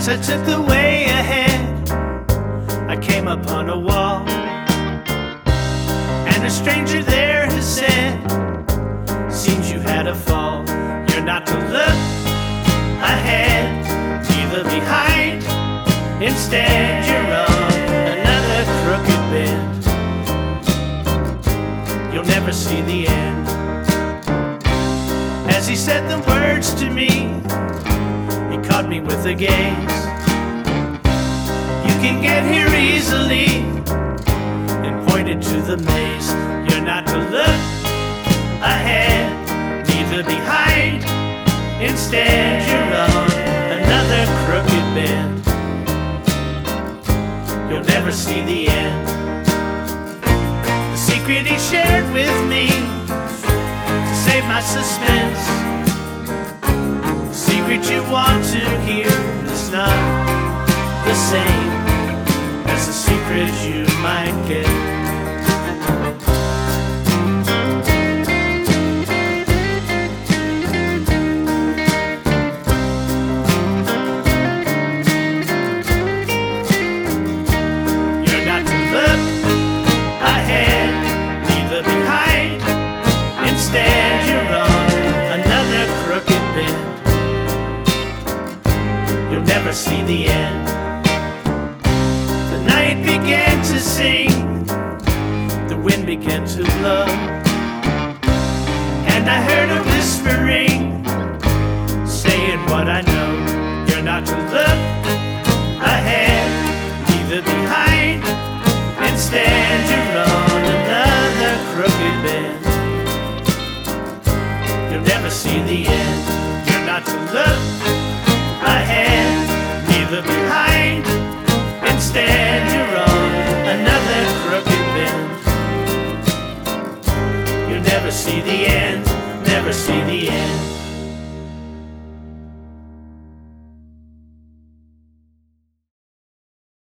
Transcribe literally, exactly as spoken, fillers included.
As I took the way ahead, I came upon a wall, and a stranger there has said, seems you had a fall. You're not to look ahead, neither behind. Instead you're on another crooked bend. You'll never see the end. As he said the words to me, he caught me with a gaze. You can get here easily, and pointed to the maze. You're not to look ahead, neither behind. Instead you're on another crooked bend. You'll never see the end. The secret he shared with me to save my suspense. The secret you want to hear is not the same as the secret you might get. Instead you're on another crooked bend. You'll never see the end. The night began to sing, the wind began to blow, and I heard a whispering, saying what I know. You're not to look ahead, neither behind. Instead you're on another crooked bend. You'll never see the end. You're not to look ahead, neither behind. Instead you're on another crooked bend. You'll never see the end, never see the end.